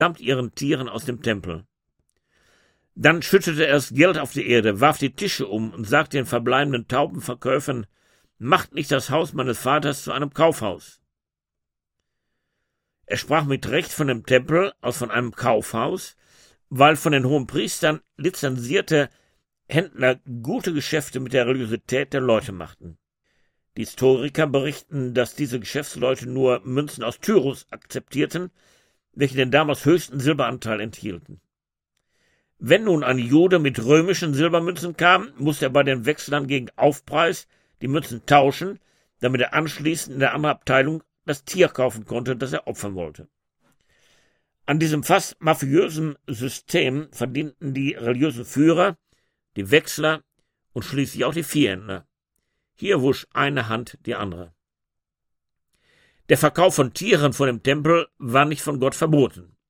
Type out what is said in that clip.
samt ihren Tieren aus dem Tempel. Dann schüttete er das Geld auf die Erde, warf die Tische um und sagte den verbleibenden Taubenverkäufern: Macht nicht das Haus meines Vaters zu einem Kaufhaus. Er sprach mit Recht von dem Tempel als von einem Kaufhaus, weil von den Hohenpriestern lizenzierte Händler gute Geschäfte mit der Religiosität der Leute machten. Die Historiker berichten, dass diese Geschäftsleute nur Münzen aus Tyrus akzeptierten, welche den damals höchsten Silberanteil enthielten. Wenn nun ein Jude mit römischen Silbermünzen kam, musste er bei den Wechslern gegen Aufpreis die Münzen tauschen, damit er anschließend in der anderen Abteilung das Tier kaufen konnte, das er opfern wollte. An diesem fast mafiösen System verdienten die religiösen Führer, die Wechsler und schließlich auch die Viehhändler. Hier wusch eine Hand die andere. Der Verkauf von Tieren vor dem Tempel war nicht von Gott verboten.